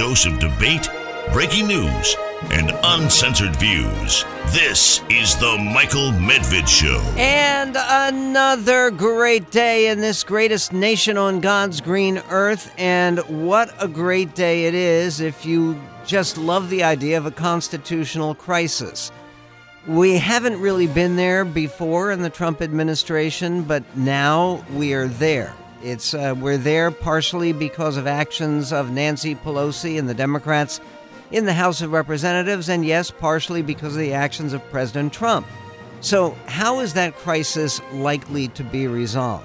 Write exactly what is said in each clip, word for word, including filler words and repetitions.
dose of debate, breaking news, and uncensored views. This is the Michael Medved Show. And another great day in this greatest nation on God's green earth. And what a great day it is if you just love the idea of a constitutional crisis. We haven't really been there before in the Trump administration, but now we are there. It's uh, we're there partially because of actions of Nancy Pelosi and the Democrats in the House of Representatives, and yes, partially because of the actions of President Trump. So how is that crisis likely to be resolved?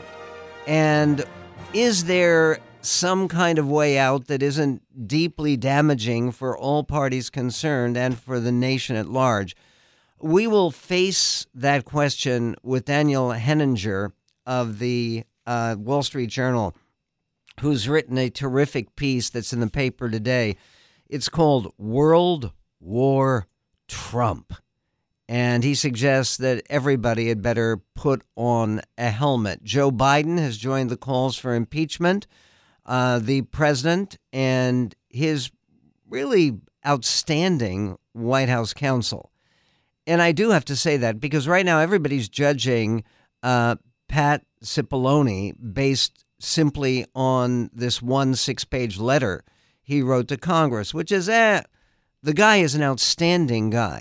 And is there some kind of way out that isn't deeply damaging for all parties concerned and for the nation at large? We will face that question with Daniel Henninger of the uh, Wall Street Journal, who's written a terrific piece that's in the paper today. It's called World War Trump. And he suggests that everybody had better put on a helmet. Joe Biden has joined the calls for impeachment. Uh, the president and his really outstanding White House counsel. And I do have to say that because right now everybody's judging uh, Pat Cipollone based simply on this one six-page letter he wrote to Congress, which is, eh, the guy is an outstanding guy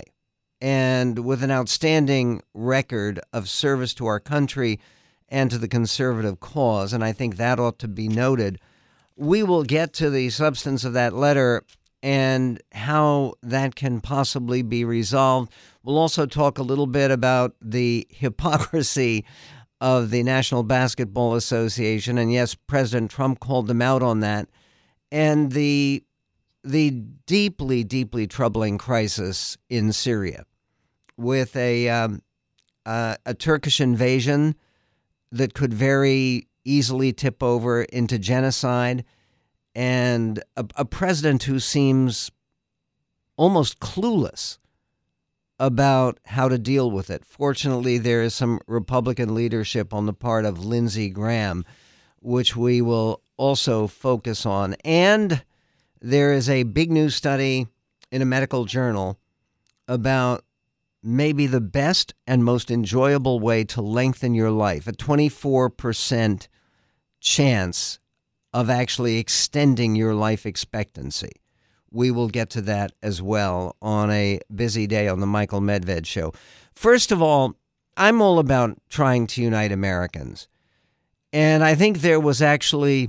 and with an outstanding record of service to our country and to the conservative cause. And I think that ought to be noted. We will get to the substance of that letter and how that can possibly be resolved. We'll also talk a little bit about the hypocrisy of the National Basketball Association. And yes, President Trump called them out on that. And the the deeply, deeply troubling crisis in Syria with a um, uh, a Turkish invasion that could very easily tip over into genocide, and a, a president who seems almost clueless about how to deal with it. Fortunately, there is some Republican leadership on the part of Lindsey Graham, which we will also focus on. And there is a big new study in a medical journal about maybe the best and most enjoyable way to lengthen your life, a twenty-four percent chance of actually extending your life expectancy. We will get to that as well on a busy day on the Michael Medved Show. First of all, I'm all about trying to unite Americans. And I think there was actually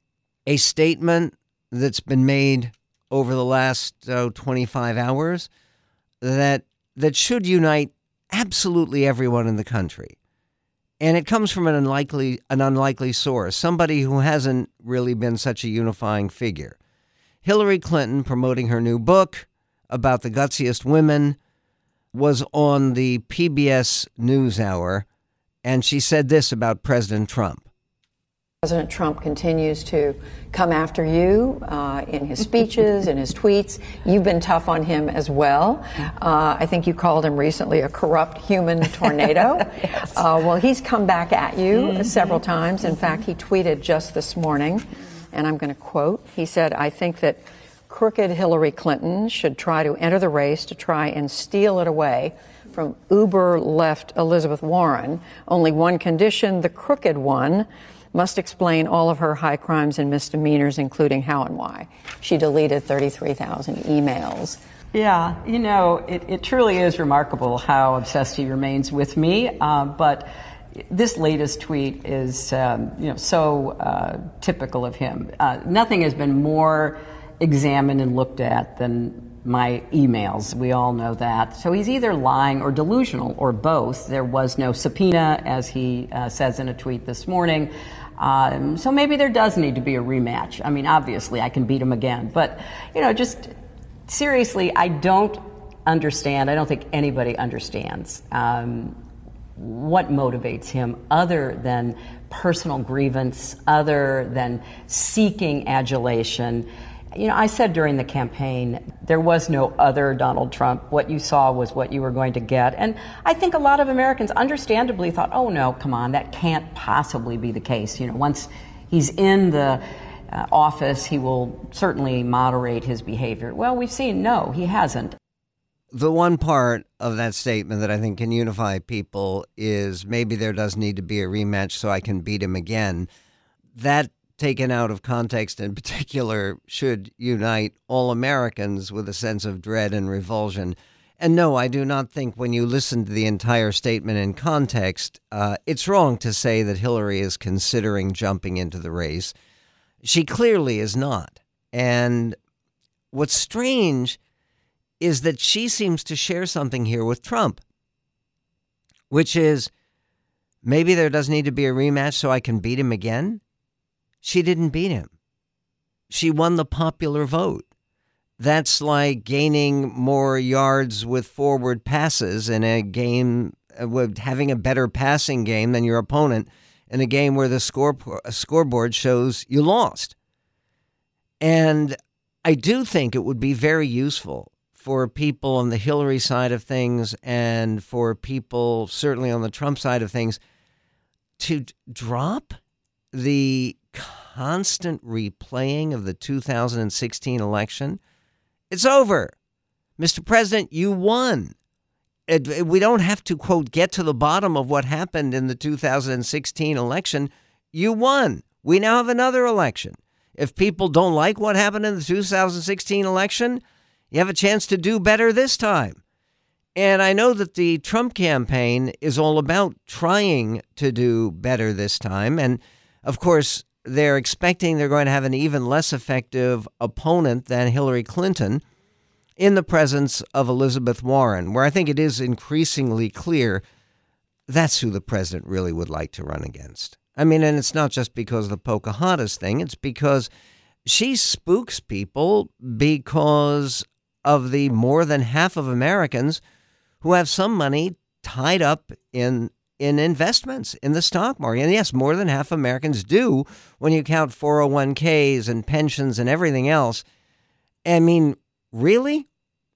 a statement that's been made over the last oh, twenty-five hours that that should unite absolutely everyone in the country. And it comes from an unlikely an unlikely source, somebody who hasn't really been such a unifying figure. Hillary Clinton, promoting her new book about the gutsiest women, was on the P B S NewsHour, and she said this about President Trump. President Trump continues to come after you uh, in his speeches, in his tweets. You've been tough on him as well. Uh, I think you called him recently a corrupt human tornado. Yes. uh, well, he's come back at you mm-hmm. several times. In mm-hmm. fact, he tweeted just this morning, and I'm going to quote, he said, "I think that crooked Hillary Clinton should try to enter the race to try and steal it away from uber left Elizabeth Warren. Only one condition, the crooked one must explain all of her high crimes and misdemeanors, including how and why she deleted thirty-three thousand emails." Yeah, you know, it, it truly is remarkable how obsessed he remains with me. Uh, but this latest tweet is, um, you know, so uh, typical of him. Uh, nothing has been more examined and looked at than my emails. We all know that. So he's either lying or delusional or both. There was no subpoena, as he uh, says in a tweet this morning. Um, so maybe there does need to be a rematch. I mean, obviously, I can beat him again. But, you know, just seriously, I don't understand. I don't think anybody understands um, what motivates him other than personal grievance, other than seeking adulation. You know, I said during the campaign, there was no other Donald Trump. What you saw was what you were going to get. And I think a lot of Americans understandably thought, oh, no, come on, that can't possibly be the case. You know, once he's in the uh, office, he will certainly moderate his behavior. Well, we've seen, no, he hasn't. The one part of that statement that I think can unify people is maybe there does need to be a rematch so I can beat him again. That, taken out of context in particular, should unite all Americans with a sense of dread and revulsion. And no, I do not think when you listen to the entire statement in context, uh, it's wrong to say that Hillary is considering jumping into the race. She clearly is not. And what's strange is that she seems to share something here with Trump, which is maybe there does need to be a rematch so I can beat him again. She didn't beat him. She won the popular vote. That's like gaining more yards with forward passes in a game, with having a better passing game than your opponent in a game where the score scoreboard shows you lost. And I do think it would be very useful for people on the Hillary side of things and for people certainly on the Trump side of things to drop the constant replaying of the two thousand sixteen election. It's over. Mister President, you won. It, it, we don't have to, quote, get to the bottom of what happened in the two thousand sixteen election. You won. We now have another election. If people don't like what happened in the two thousand sixteen election, you have a chance to do better this time. And I know that the Trump campaign is all about trying to do better this time. And, of course, they're expecting they're going to have an even less effective opponent than Hillary Clinton in the presence of Elizabeth Warren, where I think it is increasingly clear that's who the president really would like to run against. I mean, and it's not just because of the Pocahontas thing. It's because she spooks people because of the more than half of Americans who have some money tied up in in investments in the stock market. And yes, more than half Americans do when you count four oh one k's and pensions and everything else. I mean, really?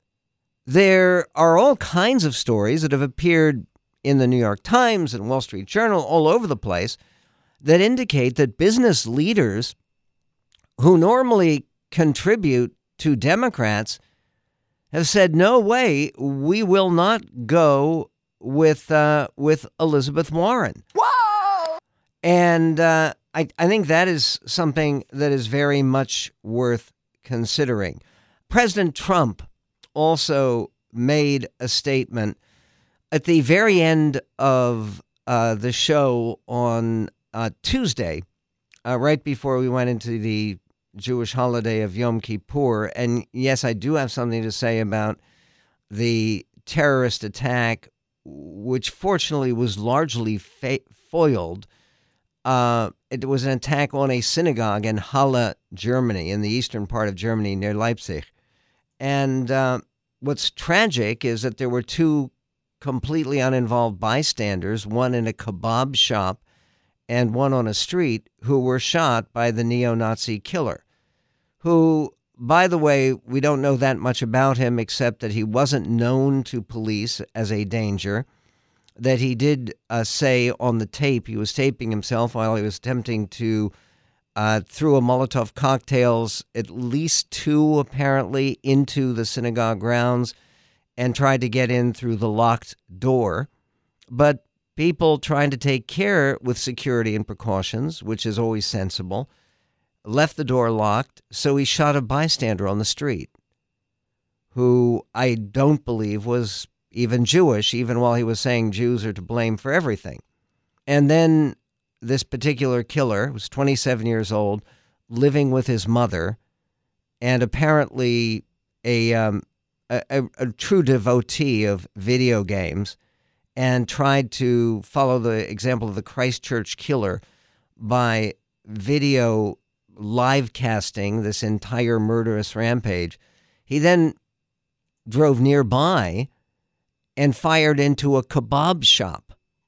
There are all kinds of stories that have appeared in the New York Times and Wall Street Journal all over the place that indicate that business leaders who normally contribute to Democrats have said, no way, we will not go with uh, with Elizabeth Warren. Whoa! And uh, I, I think that is something that is very much worth considering. President Trump also made a statement at the very end of uh, the show on uh, Tuesday, uh, right before we went into the Jewish holiday of Yom Kippur. And yes, I do have something to say about the terrorist attack, which fortunately was largely fa- foiled. Uh, it was an attack on a synagogue in Halle, Germany, in the eastern part of Germany near Leipzig. And uh, what's tragic is that there were two completely uninvolved bystanders, one in a kebab shop and one on a street, who were shot by the neo-Nazi killer, who, by the way, we don't know that much about him except that he wasn't known to police as a danger, that he did uh, say on the tape, he was taping himself while he was attempting to uh, threw a Molotov cocktails, at least two apparently, into the synagogue grounds and tried to get in through the locked door. But people trying to take care with security and precautions, which is always sensible, left the door locked, so he shot a bystander on the street who I don't believe was even Jewish, even while he was saying Jews are to blame for everything. And then this particular killer was twenty-seven years old, living with his mother, and apparently a, um, a, a, a true devotee of video games, and tried to follow the example of the Christchurch killer by video live casting this entire murderous rampage. He then drove nearby and fired into a kebab shop.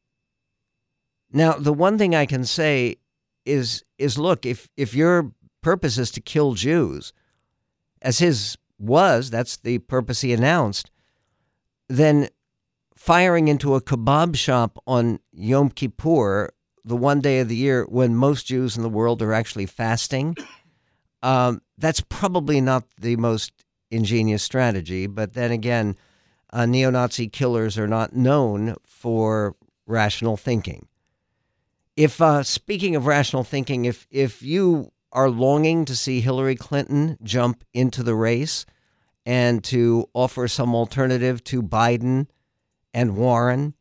Now, the one thing I can say is, is look, if, if your purpose is to kill Jews, as his was, that's the purpose he announced, then firing into a kebab shop on Yom Kippur, the one day of the year when most Jews in the world are actually fasting, Um, that's probably not the most ingenious strategy, but then again, uh, neo-Nazi killers are not known for rational thinking. If, uh, speaking of rational thinking, if if you are longing to see Hillary Clinton jump into the race and to offer some alternative to Biden and Warren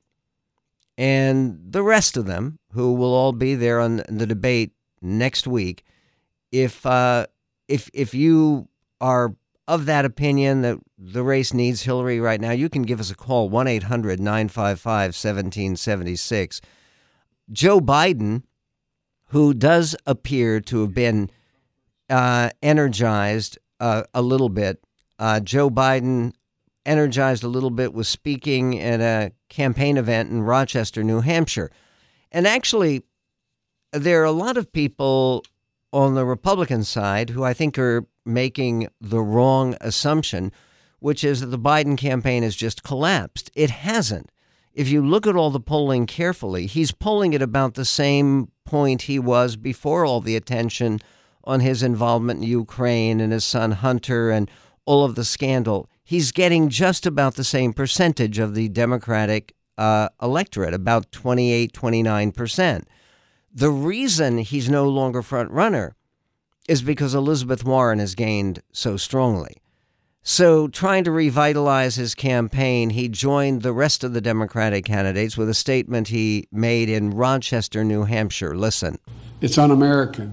and the rest of them, who will all be there on the debate next week, if uh, if if you are of that opinion that the race needs Hillary right now, you can give us a call, one eight hundred nine five five one seven seven six. Joe Biden, who does appear to have been uh, energized uh, a little bit, uh, Joe Biden energized a little bit was speaking at a campaign event in Rochester, New Hampshire. And actually, there are a lot of people on the Republican side who I think are making the wrong assumption, which is that the Biden campaign has just collapsed. It hasn't. If you look at all the polling carefully, he's polling at about the same point he was before all the attention on his involvement in Ukraine and his son Hunter and all of the scandal. He's getting just about the same percentage of the Democratic uh, electorate, about twenty-eight, twenty-nine percent. The reason he's no longer front runner is because Elizabeth Warren has gained so strongly. So trying to revitalize his campaign, he joined the rest of the Democratic candidates with a statement he made in Rochester, New Hampshire. Listen. It's un-American.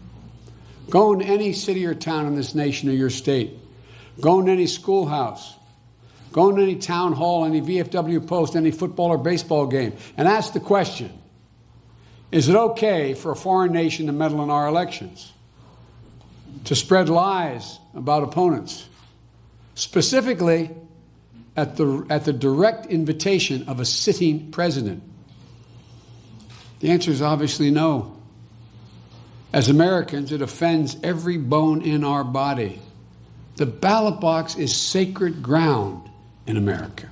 Go in any city or town in this nation or your state. Go in any schoolhouse. Go in any town hall, any V F W post, any football or baseball game, and ask the question, is it okay for a foreign nation to meddle in our elections, to spread lies about opponents, specifically at the, at the direct invitation of a sitting president? The answer is obviously no. As Americans, it offends every bone in our body. The ballot box is sacred ground in America.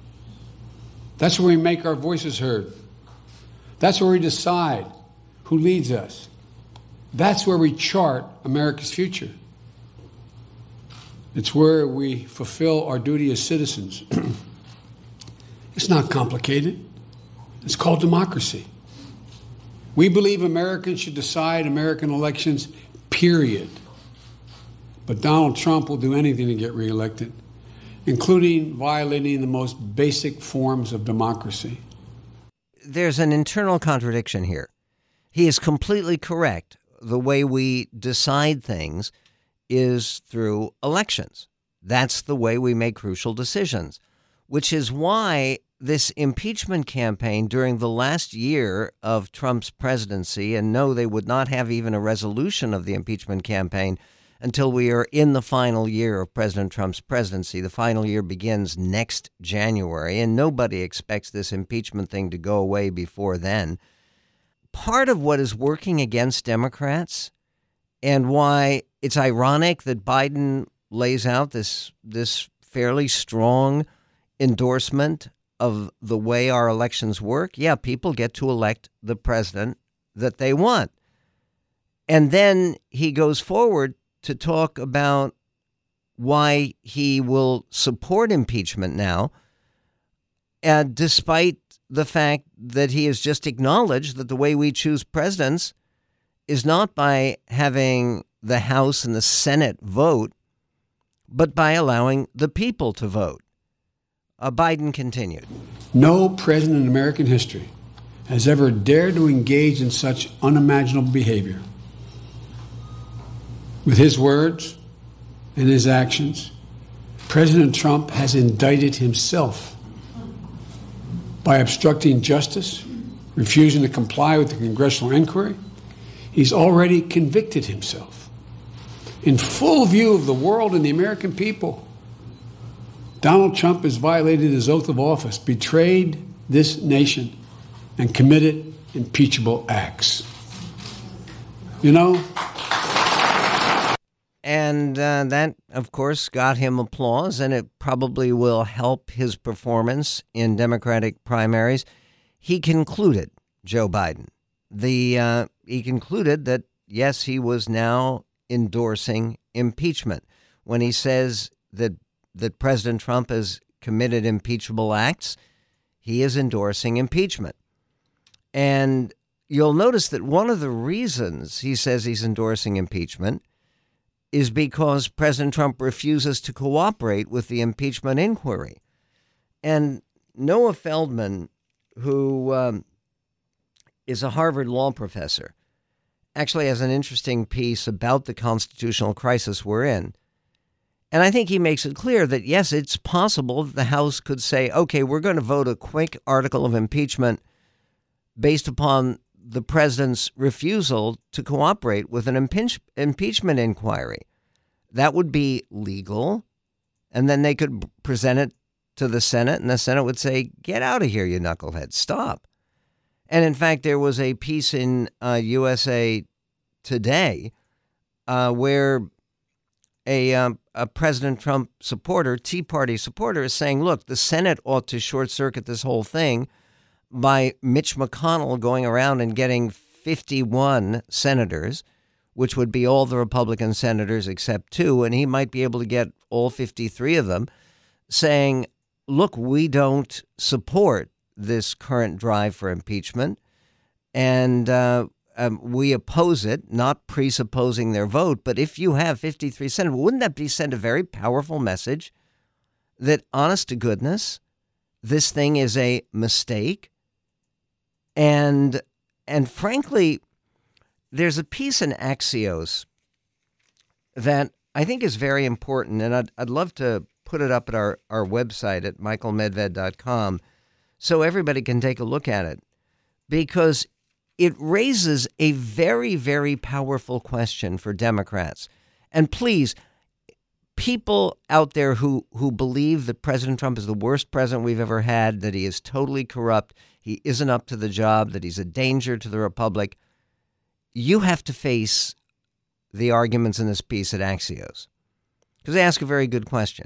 That's where we make our voices heard. That's where we decide who leads us. That's where we chart America's future. It's where we fulfill our duty as citizens. It's not complicated. It's called democracy. We believe Americans should decide American elections, period. But Donald Trump will do anything to get reelected, including violating the most basic forms of democracy. There's an internal contradiction here. He is completely correct. The way we decide things is through elections. That's the way we make crucial decisions, which is why this impeachment campaign during the last year of Trump's presidency, and no, they would not have even a resolution of the impeachment campaign until we are in the final year of President Trump's presidency. The final year begins next January, and nobody expects this impeachment thing to go away before then. Part of what is working against Democrats and why it's ironic that Biden lays out this this fairly strong endorsement of the way our elections work. Yeah, people get to elect the president that they want. And then he goes forward to talk about why he will support impeachment now, and despite the fact that he has just acknowledged that the way we choose presidents is not by having the House and the Senate vote, but by allowing the people to vote. Uh, Biden continued. No president in American history has ever dared to engage in such unimaginable behavior. With his words and his actions, President Trump has indicted himself by obstructing justice, refusing to comply with the congressional inquiry. He's already convicted himself. In full view of the world and the American people, Donald Trump has violated his oath of office, betrayed this nation, and committed impeachable acts. You know? And uh, that, of course, got him applause, and it probably will help his performance in Democratic primaries. He concluded, Joe Biden, the uh, he concluded that, yes, he was now endorsing impeachment. When he says that that President Trump has committed impeachable acts, he is endorsing impeachment. And you'll notice that one of the reasons he says he's endorsing impeachment is because President Trump refuses to cooperate with the impeachment inquiry. And Noah Feldman, who um, is a Harvard law professor, actually has an interesting piece about the constitutional crisis we're in. And I think he makes it clear that, yes, it's possible that the House could say, OK, we're going to vote a quick article of impeachment based upon the president's refusal to cooperate with an impeach- impeachment inquiry. That would be legal. And then they could present it to the Senate, and the Senate would say, get out of here, you knucklehead, stop. And in fact, there was a piece in uh, U S A Today uh, where a, um, a President Trump supporter, Tea Party supporter, is saying, look, the Senate ought to short circuit this whole thing by Mitch McConnell going around and getting fifty-one senators, which would be all the Republican senators except two, and he might be able to get all fifty-three of them, saying, look, we don't support this current drive for impeachment, and uh, um, we oppose it, not presupposing their vote. But if you have fifty-three senators, wouldn't that be send a very powerful message that, honest to goodness, this thing is a mistake? And and frankly, there's a piece in Axios that I think is very important, and I'd, I'd love to put it up at our, our website at michael medved dot com so everybody can take a look at it, because it raises a very, very powerful question for Democrats. And please, people out there who, who believe that President Trump is the worst president we've ever had, that he is totally corrupt, he isn't up to the job, that he's a danger to the republic, you have to face the arguments in this piece at Axios, because they ask a very good question.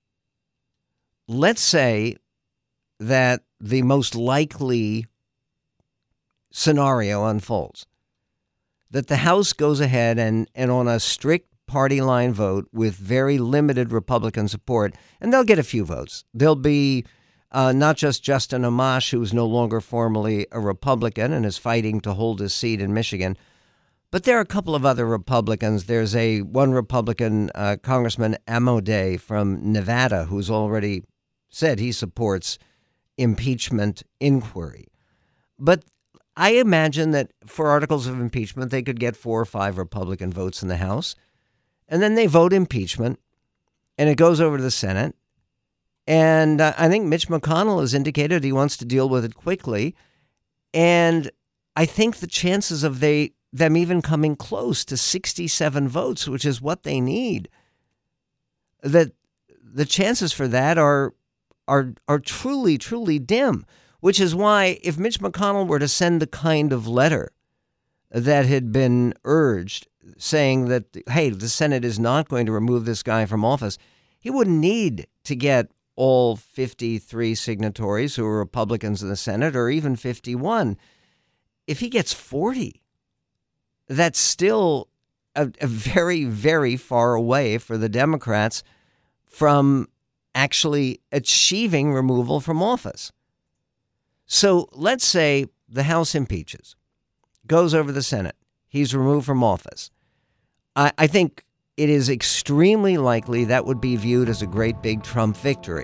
Let's say that the most likely scenario unfolds, that the House goes ahead and, and on a strict party line vote with very limited Republican support, and they'll get a few votes. There'll be uh, not just Justin Amash, who's no longer formally a Republican and is fighting to hold his seat in Michigan, but there are a couple of other Republicans. There's a one Republican, uh, Congressman Amodei from Nevada, who's already said he supports impeachment inquiry. But I imagine that for articles of impeachment, they could get four or five Republican votes in the House, and then they vote impeachment, and it goes over to the Senate. And uh, I think Mitch McConnell has indicated he wants to deal with it quickly. And I think the chances of they them even coming close to sixty-seven votes, which is what they need, that the chances for that are are are truly, truly dim, which is why if Mitch McConnell were to send the kind of letter that had been urged saying that, hey, the Senate is not going to remove this guy from office, he wouldn't need to get all fifty-three signatories who are Republicans in the Senate, or even fifty-one. If he gets forty, that's still a, a very, very far away for the Democrats from actually achieving removal from office. So let's say the House impeaches, goes over the Senate, he's removed from office. I, I think it is extremely likely that would be viewed as a great big Trump victory.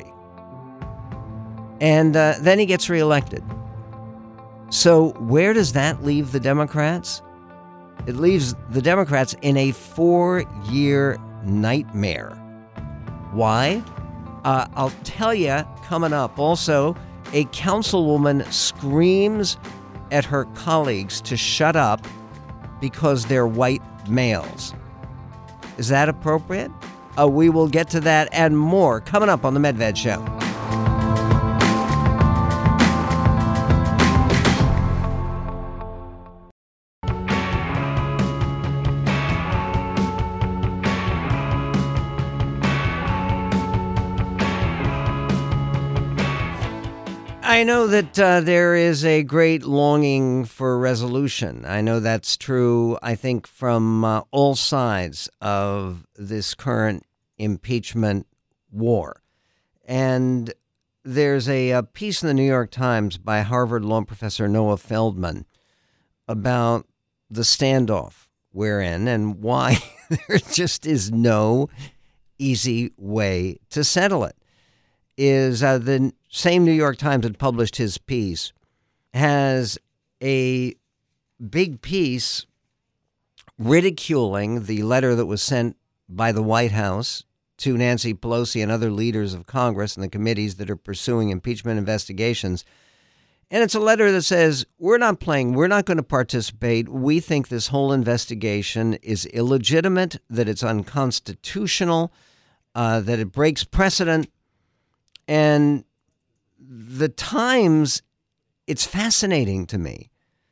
And uh, then he gets reelected. So where does that leave the Democrats? It leaves the Democrats in a four-year nightmare. Why? Uh, I'll tell you coming up. Also, a councilwoman screams at her colleagues to shut up because they're white males. Is that appropriate? Uh, we will get to that and more coming up on The Medved Show. I know that uh, there is a great longing for resolution. I know that's true, I think, from uh, all sides of this current impeachment war. And there's a, a piece in the New York Times by Harvard law professor Noah Feldman about the standoff we're in and why there just is no easy way to settle it. Is uh, the same New York Times that published his piece has a big piece ridiculing the letter that was sent by the White House to Nancy Pelosi and other leaders of Congress and the committees that are pursuing impeachment investigations. And it's a letter that says, we're not playing, we're not going to participate. We think this whole investigation is illegitimate, that it's unconstitutional, uh, that it breaks precedent. And the Times, it's fascinating to me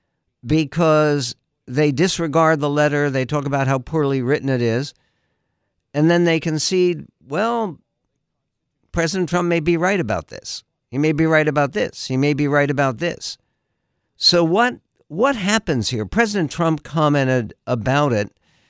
because they disregard the letter. They talk about how poorly written it is. And then they concede, well, President Trump may be right about this. He may be right about this. He may be right about this. So what what happens here? President Trump commented about it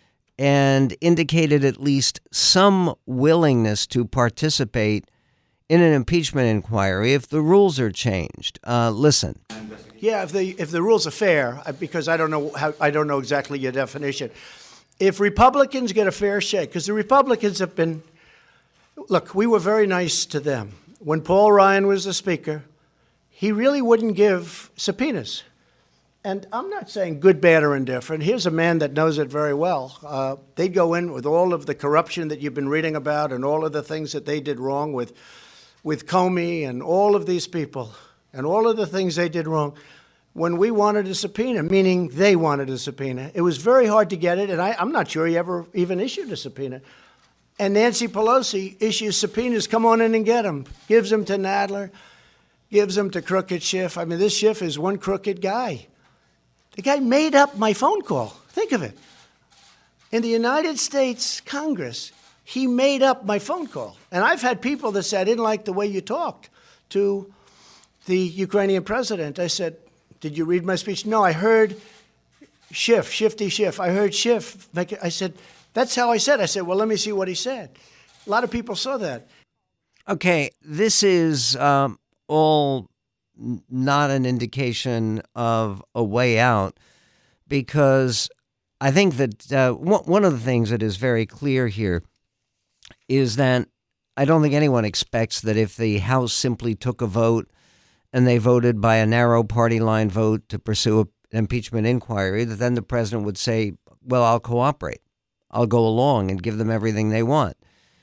and indicated at least some willingness to participate in an impeachment inquiry if the rules are changed. Uh, listen. Yeah, if the if the rules are fair, because I don't know how I don't know exactly your definition. If Republicans get a fair shake, because the Republicans have been, look, we were very nice to them. When Paul Ryan was the Speaker, he really wouldn't give subpoenas. And I'm not saying good, bad, or indifferent. Here's a man that knows it very well. Uh, they'd go in with all of the corruption that you've been reading about and all of the things that they did wrong with, with Comey and all of these people and all of the things they did wrong. When we wanted a subpoena, meaning they wanted a subpoena, it was very hard to get it, and I, I'm not sure he ever even issued a subpoena. And Nancy Pelosi issues subpoenas, come on in and get them, gives them to Nadler, gives them to Crooked Schiff. I mean, this Schiff is one crooked guy. The guy made up my phone call. Think of it. In the United States Congress, he made up my phone call. And I've had people that said, I didn't like the way you talked to the Ukrainian president. I said, did you read my speech? No, I heard Schiff, Shifty Schiff. I heard Schiff. I said, that's how I said. I said, well, let me see what he said. A lot of people saw that. Okay, this is um, all not an indication of a way out, because I think that uh, one of the things that is very clear here is that I don't think anyone expects that if the House simply took a vote and they voted by a narrow party line vote to pursue an impeachment inquiry, that then the president would say, well, I'll cooperate. I'll go along and give them everything they want.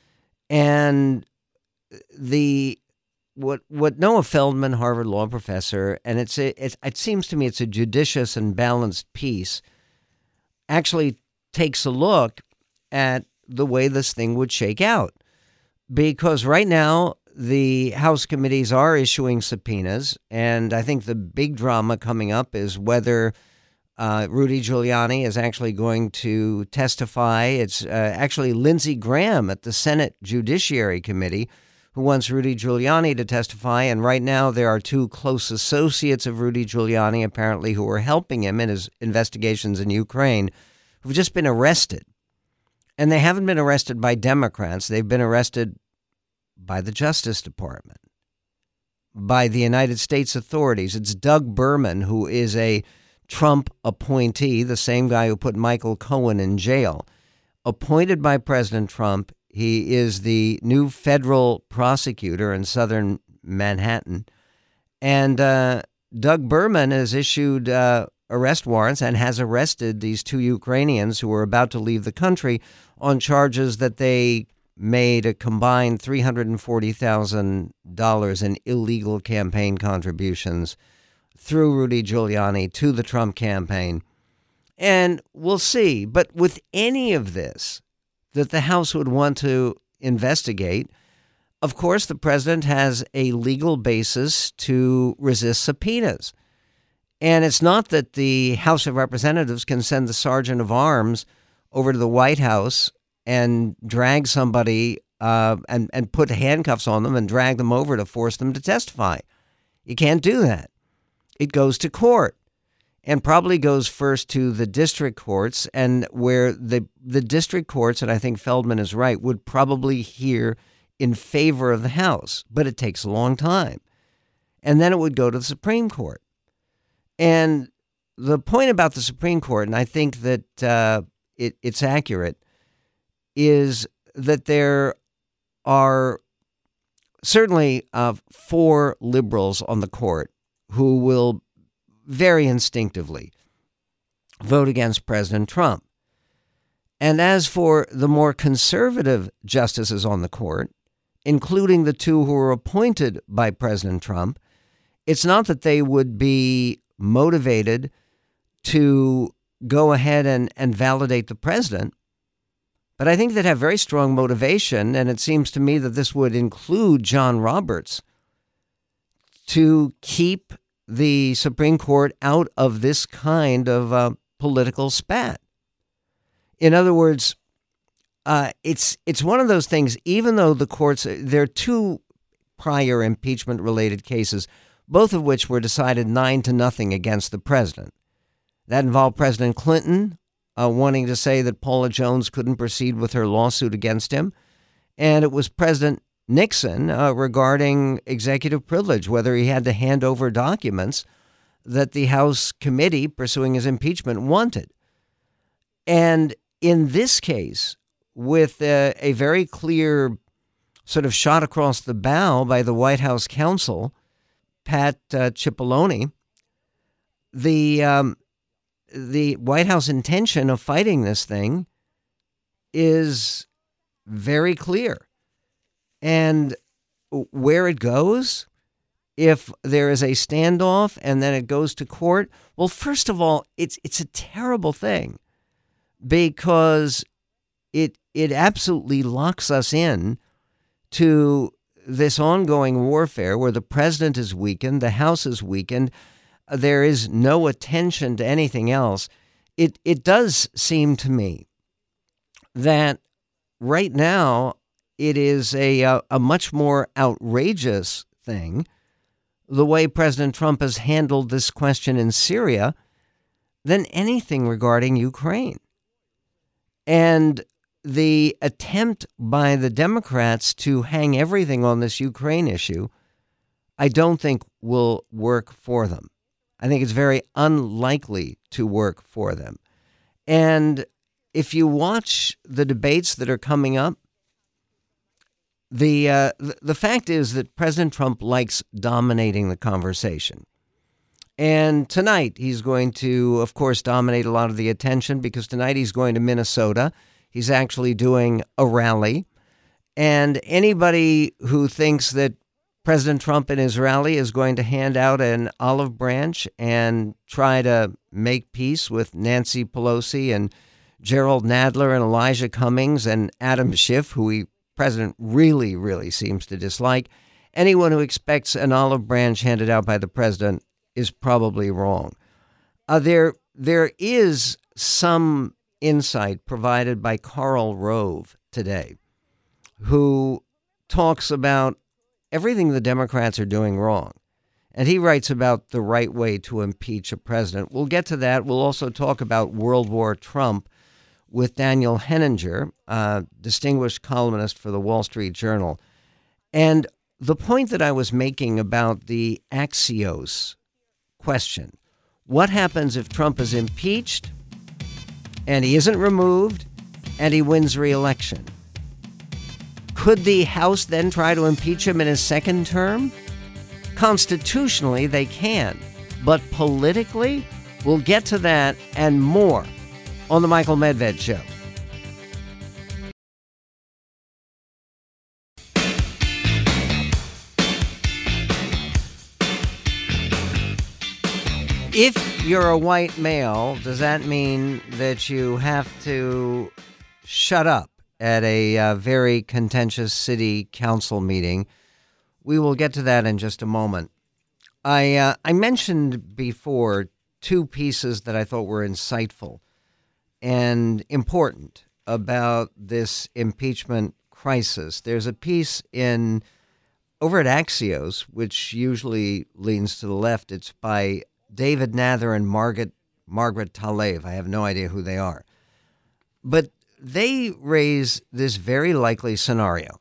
And the what what Noah Feldman, Harvard law professor, and it's a, it, it seems to me it's a judicious and balanced piece, actually takes a look at the way this thing would shake out. Because right now, the House committees are issuing subpoenas, and I think the big drama coming up is whether uh, Rudy Giuliani is actually going to testify. It's uh, actually Lindsey Graham at the Senate Judiciary Committee who wants Rudy Giuliani to testify, and right now there are two close associates of Rudy Giuliani, apparently, who are helping him in his investigations in Ukraine, who've just been arrested. And they haven't been arrested by Democrats. They've been arrested by the Justice Department, by the United States authorities. It's Doug Berman, who is a Trump appointee, the same guy who put Michael Cohen in jail, appointed by President Trump. He is the new federal prosecutor in southern Manhattan. And uh, Doug Berman has issued uh, arrest warrants and has arrested these two Ukrainians who were about to leave the country on charges that they made a combined three hundred forty thousand dollars in illegal campaign contributions through Rudy Giuliani to the Trump campaign. And we'll see. But with any of this that the House would want to investigate, of course, the president has a legal basis to resist subpoenas. And it's not that the House of Representatives can send the sergeant of arms over to the White House and drag somebody uh, and, and put handcuffs on them and drag them over to force them to testify. You can't do that. It goes to court, and probably goes first to the district courts, and where the the district courts, and I think Feldman is right, would probably hear in favor of the House, but it takes a long time. And then it would go to the Supreme Court. And the point about the Supreme Court, and I think that uh, it, it's accurate, is that there are certainly uh, four liberals on the court who will very instinctively vote against President Trump. And as for the more conservative justices on the court, including the two who were appointed by President Trump, it's not that they would be motivated to go ahead and, and validate the president, but I think they'd have very strong motivation, and it seems to me that this would include John Roberts, to keep the Supreme Court out of this kind of uh, political spat. In other words, uh, it's it's one of those things, even though the courts, there are two prior impeachment-related cases, both of which were decided nine to nothing against the president. That involved President Clinton uh, wanting to say that Paula Jones couldn't proceed with her lawsuit against him. And it was President Nixon uh, regarding executive privilege, whether he had to hand over documents that the House committee pursuing his impeachment wanted. And in this case, with uh, a very clear sort of shot across the bow by the White House counsel, Pat uh, Cipollone, the um, the White House intention of fighting this thing is very clear. And where it goes, if there is a standoff and then it goes to court, well, first of all, it's it's a terrible thing, because it it absolutely locks us in to this ongoing warfare where the president is weakened, the House is weakened, there is no attention to anything else. It it does seem to me that right now it is a a, a much more outrageous thing, the way President Trump has handled this question in Syria, than anything regarding Ukraine. And the attempt by the Democrats to hang everything on this Ukraine issue, I don't think will work for them. I think it's very unlikely to work for them. And if you watch the debates that are coming up, the uh, the, the fact is that President Trump likes dominating the conversation. And tonight he's going to, of course, dominate a lot of the attention, because tonight he's going to Minnesota. He's actually doing a rally. And anybody who thinks that President Trump in his rally is going to hand out an olive branch and try to make peace with Nancy Pelosi and Gerald Nadler and Elijah Cummings and Adam Schiff, who he president really, really seems to dislike, anyone who expects an olive branch handed out by the president is probably wrong. Uh, there, there is some insight provided by Karl Rove today, who talks about everything the Democrats are doing wrong. And he writes about the right way to impeach a president. We'll get to that. We'll also talk about World War Trump with Daniel Henninger, a distinguished columnist for the Wall Street Journal. And the point that I was making about the Axios question, what happens if Trump is impeached and he isn't removed and he wins re-election? Could the House then try to impeach him in his second term? Constitutionally, they can. But politically, we'll get to that and more on The Michael Medved Show. If you're a white male, does that mean that you have to shut up at a uh, very contentious city council meeting? We will get to that in just a moment. I uh, I mentioned before two pieces that I thought were insightful and important about this impeachment crisis. There's a piece in over at Axios, which usually leans to the left, it's by David Nather and Margaret Margaret Talev. I have no idea who they are. But they raise this very likely scenario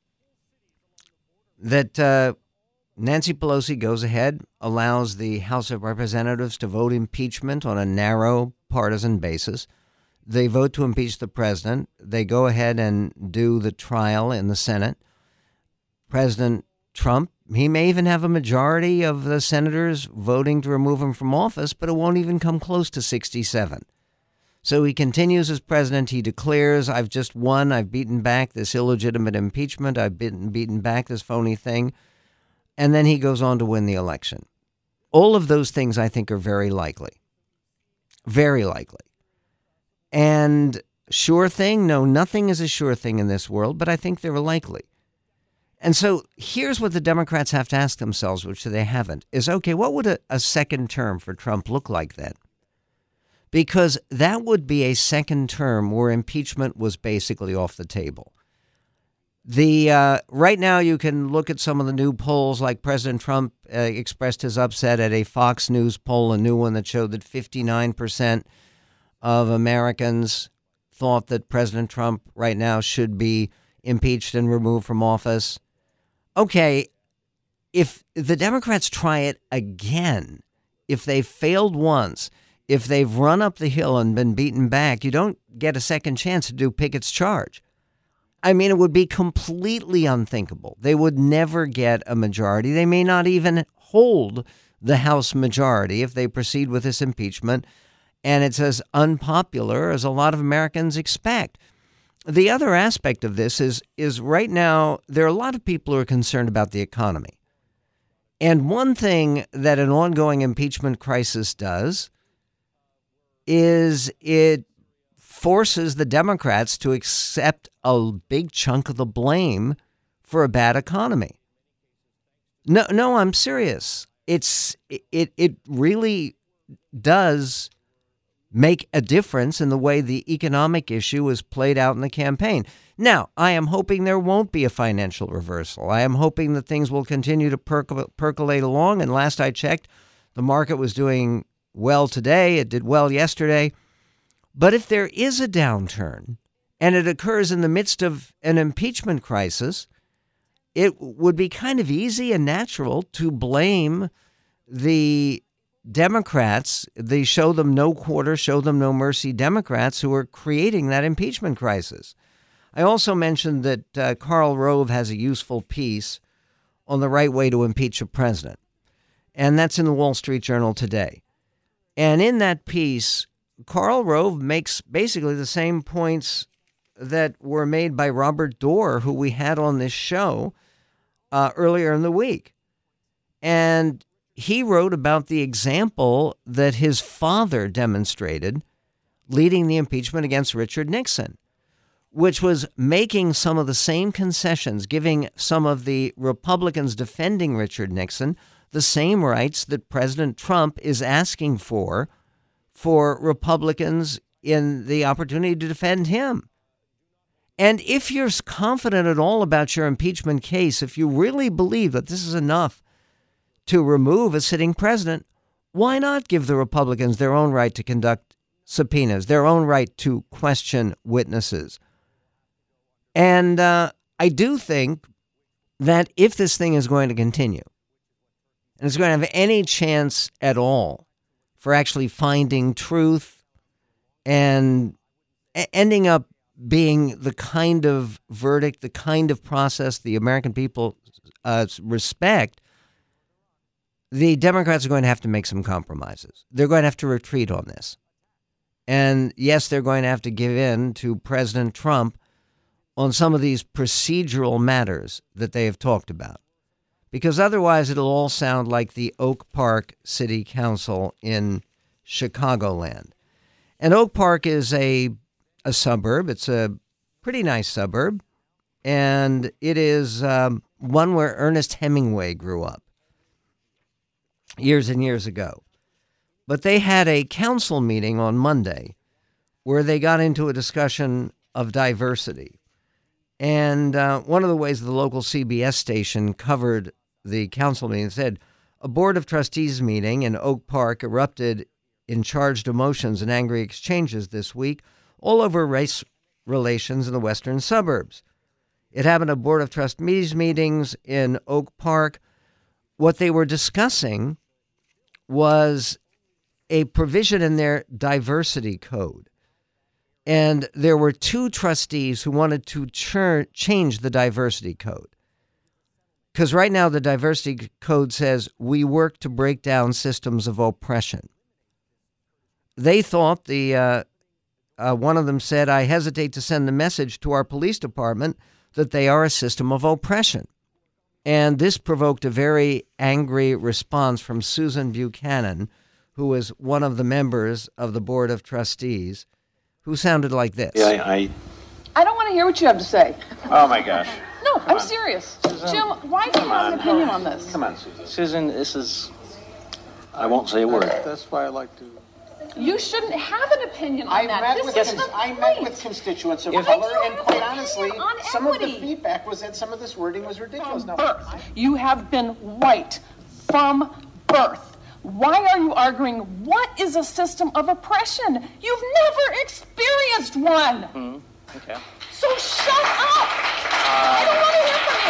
that uh, Nancy Pelosi goes ahead, allows the House of Representatives to vote impeachment on a narrow partisan basis. They vote to impeach the president. They go ahead and do the trial in the Senate. President Trump, he may even have a majority of the senators voting to remove him from office, but it won't even come close to sixty-seven. So he continues as president. He declares, I've just won. I've beaten back this illegitimate impeachment. I've beaten, beaten back this phony thing. And then he goes on to win the election. All of those things, I think, are very likely. Very likely. And sure thing? No, nothing is a sure thing in this world, but I think they're likely. And so here's what the Democrats have to ask themselves, which they haven't, is, okay, what would a, a second term for Trump look like then? Because that would be a second term where impeachment was basically off the table. The uh, right now you can look at some of the new polls, like President Trump uh, expressed his upset at a Fox News poll, a new one that showed that fifty-nine percent of Americans thought that President Trump right now should be impeached and removed from office. Okay, if the Democrats try it again, if they failed once, if they've run up the hill and been beaten back, you don't get a second chance to do Pickett's charge. I mean, it would be completely unthinkable. They would never get a majority. They may not even hold the House majority if they proceed with this impeachment. And it's as unpopular as a lot of Americans expect. The other aspect of this is, is right now, there are a lot of people who are concerned about the economy. And one thing that an ongoing impeachment crisis does is it forces the Democrats to accept a big chunk of the blame for a bad economy. No, no, I'm serious. It's it it really does make a difference in the way the economic issue is played out in the campaign. Now, I am hoping there won't be a financial reversal. I am hoping that things will continue to percol- percolate along. And last I checked, the market was doing well today. It did well yesterday. But if there is a downturn and it occurs in the midst of an impeachment crisis, it would be kind of easy and natural to blame the Democrats, the show them no quarter, show them no mercy Democrats who are creating that impeachment crisis. I also mentioned that uh, Karl Rove has a useful piece on the right way to impeach a president. And that's in the Wall Street Journal today. And in that piece, Karl Rove makes basically the same points that were made by Robert Doar, who we had on this show uh, earlier in the week. And he wrote about the example that his father demonstrated leading the impeachment against Richard Nixon, which was making some of the same concessions, giving some of the Republicans defending Richard Nixon the same rights that President Trump is asking for for Republicans in the opportunity to defend him. And if you're confident at all about your impeachment case, if you really believe that this is enough to remove a sitting president, why not give the Republicans their own right to conduct subpoenas, their own right to question witnesses? And uh, I do think that if this thing is going to continue, and it's going to have any chance at all for actually finding truth and ending up being the kind of verdict, the kind of process the American people uh, respect, the Democrats are going to have to make some compromises. They're going to have to retreat on this. And yes, they're going to have to give in to President Trump on some of these procedural matters that they have talked about. Because otherwise it'll all sound like the Oak Park City Council in Chicagoland. And Oak Park is a a suburb. It's a pretty nice suburb. And it is um, one where Ernest Hemingway grew up years and years ago. But they had a council meeting on Monday where they got into a discussion of diversity. And uh, one of the ways the local C B S station covered the council meeting said, a board of trustees meeting in Oak Park erupted in charged emotions and angry exchanges this week all over race relations in the western suburbs. It happened at board of trustees meetings in Oak Park. What they were discussing was a provision in their diversity code. And there were two trustees who wanted to chur- change the diversity code. Because right now the diversity code says we work to break down systems of oppression. They thought, the uh, uh, one of them said, I hesitate to send the message to our police department that they are a system of oppression. And this provoked a very angry response from Susan Buchanan, who was one of the members of the Board of Trustees, who sounded like this. Yeah, I, I, I don't want to hear what you have to say. oh my gosh. No, Come I'm on. serious. Susan, Jim, why do you come have an on. opinion on this? Come on, Susan. Susan, this is, I won't say a word. That's why I like to. You shouldn't have an opinion on I that. met, This with, is cons- the I point. met with constituents of Why color, do you and have quite an honestly, opinion on some of the equity? feedback was that some of this wording was ridiculous. From Now, birth. You have been white from birth. Why are you arguing what is a system of oppression? You've never experienced one. Hmm, okay. So shut up. I don't want to hear from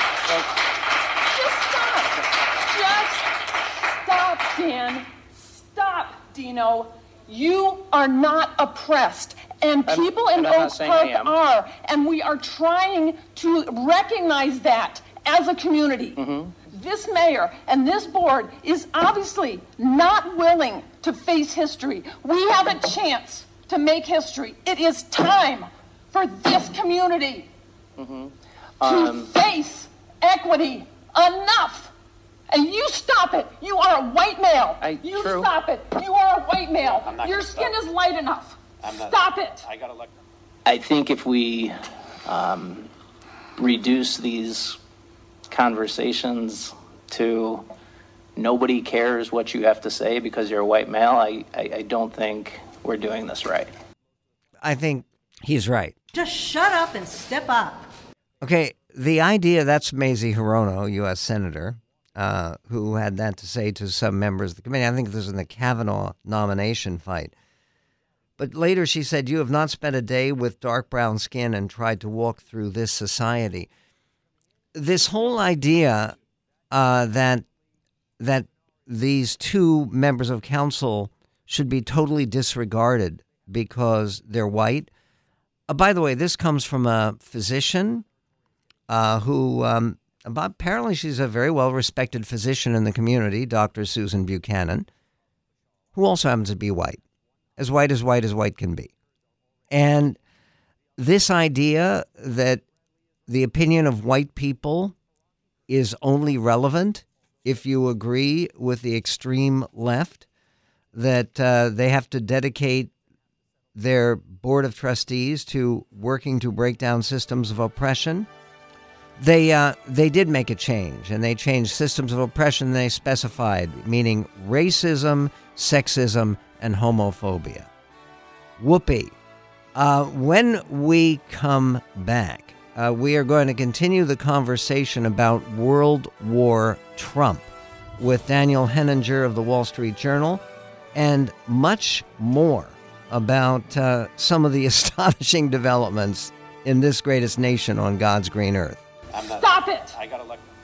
you. Just stop. Just stop, Dan. Stop, Dino. You are not oppressed. And I'm- people in and I'm not Oak saying I Park am. are. And we are trying to recognize that as a community. Mm-hmm. This mayor and this board is obviously not willing to face history. We have a chance to make history. It is time for this community Mm-hmm. to Um, face equity. Enough. And you stop it. You are a white male. I- you true. stop it. You are a white male. I'm not Your gonna skin stop. is light enough. I'm not- Stop it. I gotta let I think if we um, reduce these conversations to nobody cares what you have to say because you're a white male, I, I, I don't think we're doing this right. I think he's right. Just shut up and step up. Okay, the idea, that's Mazie Hirono, U S Senator, uh, who had that to say to some members of the committee. I think this was in the Kavanaugh nomination fight. But later she said, you have not spent a day with dark brown skin and tried to walk through this society. This whole idea uh, that that these two members of council should be totally disregarded because they're white. Uh, by the way, this comes from a physician uh, who, um, apparently she's a very well-respected physician in the community, Doctor Susan Buchanan, who also happens to be white, as white as white as white can be. And this idea that the opinion of white people is only relevant if you agree with the extreme left, that uh, they have to dedicate their board of trustees to working to break down systems of oppression. They uh, they did make a change, and they changed systems of oppression. They specified, meaning racism, sexism, and homophobia. Whoopee. Uh, when we come back, uh, we are going to continue the conversation about World War Trump with Daniel Henninger of the Wall Street Journal, and much more about uh, some of the astonishing developments in this greatest nation on God's green earth. Stop it. I gotta let